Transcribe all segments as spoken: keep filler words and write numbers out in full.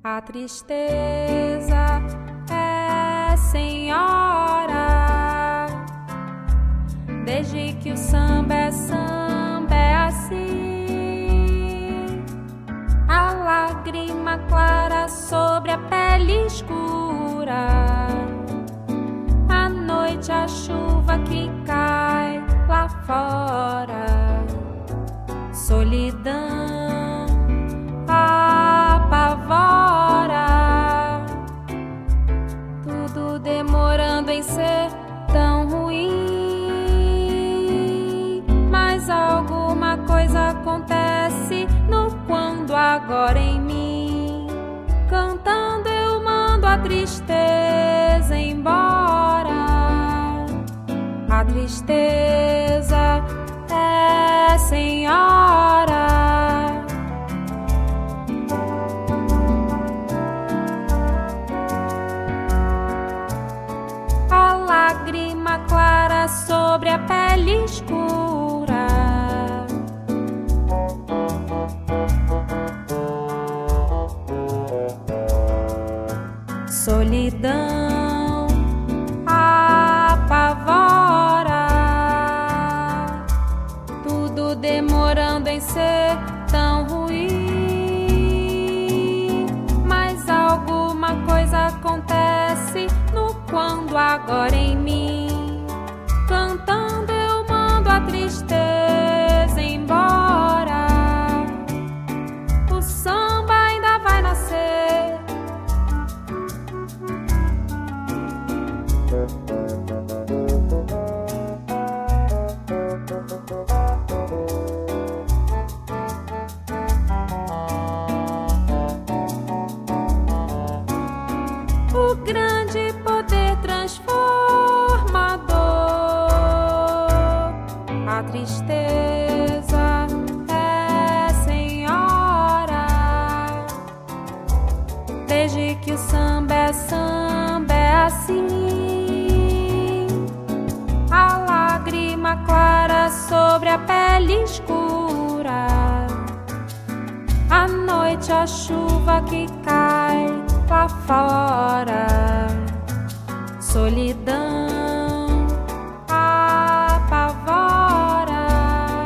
A tristeza é senhora, desde que o samba é samba é assim. A lágrima clara sobre a pele escura, à noite a chuva que cai lá fora. Solidão apavora, tudo demorando em ser tão ruim. Mas alguma coisa acontece no quando agora em mim. Cantando eu mando a tristeza embora. A tristeza é senhora. A lágrima clara sobre a pele escura, solidão apavora, tudo demorando em ser tão ruim. Mas alguma coisa acontece no quando agora em mim. Cantando eu mando a tristeza embora. O samba ainda vai nascer. O grande poder transformador, a tristeza é senhora, desde que o samba é samba é assim. A lágrima clara sobre a pele escura, à noite a chuva que cai lá fora. Solidão apavora,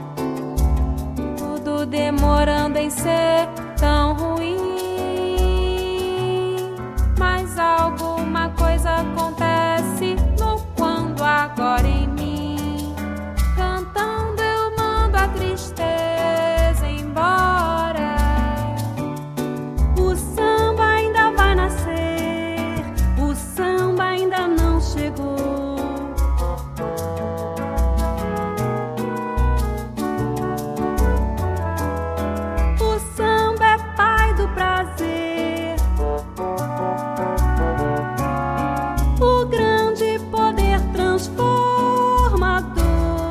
tudo demorando em ser tão ruim. Mas alguma coisa acontece no quando agora em mim. Cantando eu mando a tristeza embora. O samba ainda vai nascer, o samba ainda não chegou. O samba é pai do prazer, o grande poder transformador.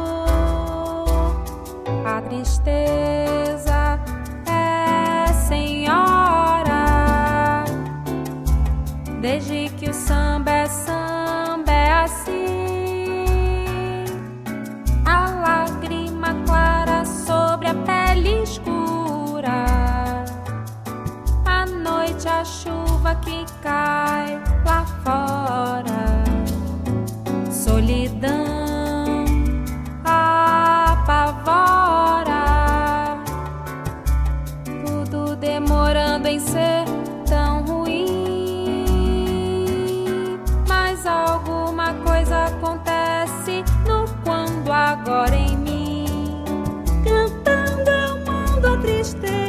A tristeza é senhora, desde que o samba é samba é assim. A lágrima clara sobre a pele escura, à noite a chuva que cai lá fora. Solidão apavora, tudo demorando em ser tão ruim. Mas alguma coisa acontece no quando agora em mim. Cantando eu mando a tristeza